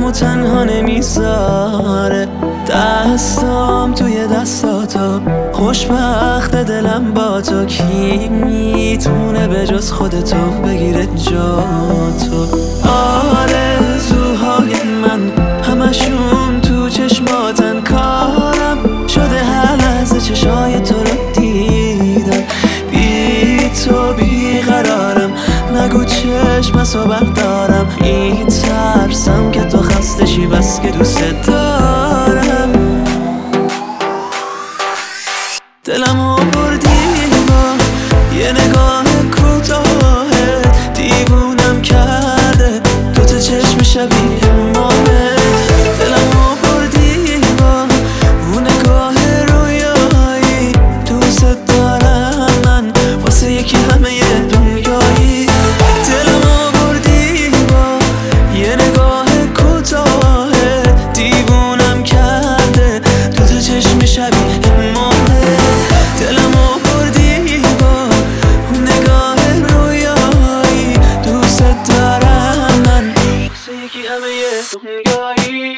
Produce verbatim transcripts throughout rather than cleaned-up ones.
دلمو تنها نمیذاره. دستام توی دستاتو، خوشبخت دلم با تو. کی میتونه به جز خودتو بگیره جاتو؟ آرزوهای من همشون تو چشماتن، کارم شده هر لحظه چشای تو رو دیدن. بی تو بی قرارم، نگو چشمسو بردارم. این ترسم که تو خسته شی بس که دوست دارم. دلمو بردی با یه نگاه کوتاه، دیوونم کرده دوتا چشم شبیه ماه. دلمو بردی با اون نگاه رویایی، دوست دارم من واسه یکی همه دنیایی. دلمو بردی با یه نگاه کوتاه، دیوونم کرده دوتا چشم شبیه ماه. دلمو بردی با اون نگاه رویایی، دوست دارم من واسه یکی همه دنیایی.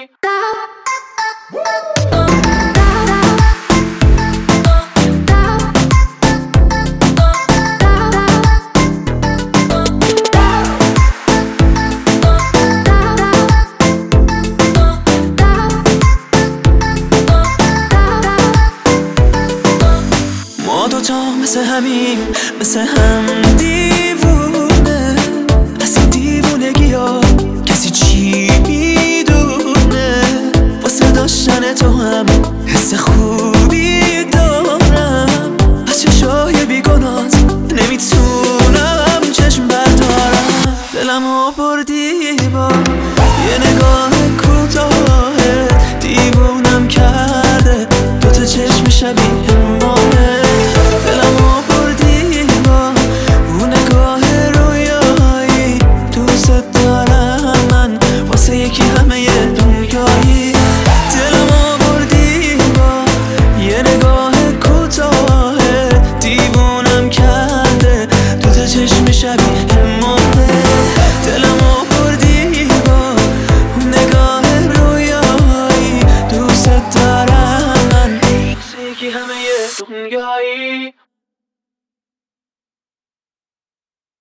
ما دوتا مثل همیم، مثل هم دیوونه. از این دیوونگی ها کسی چی میدونه؟ واسه داشتن تو هم حس خوبی دارم. از چشای بیگناهت نمیتونم چشم بردارم. دلمو بردی با یه نگاه کوتاه، دیوونم کرده دوتا چشم شبیه ماه. دلمو بردی با اون نگاه رویایی، دوست دارم من واسه یکی همه دنیایی. دلمو بردی با یه نگاه کوتاه، دیوونم کرده دوتا چشم شبیه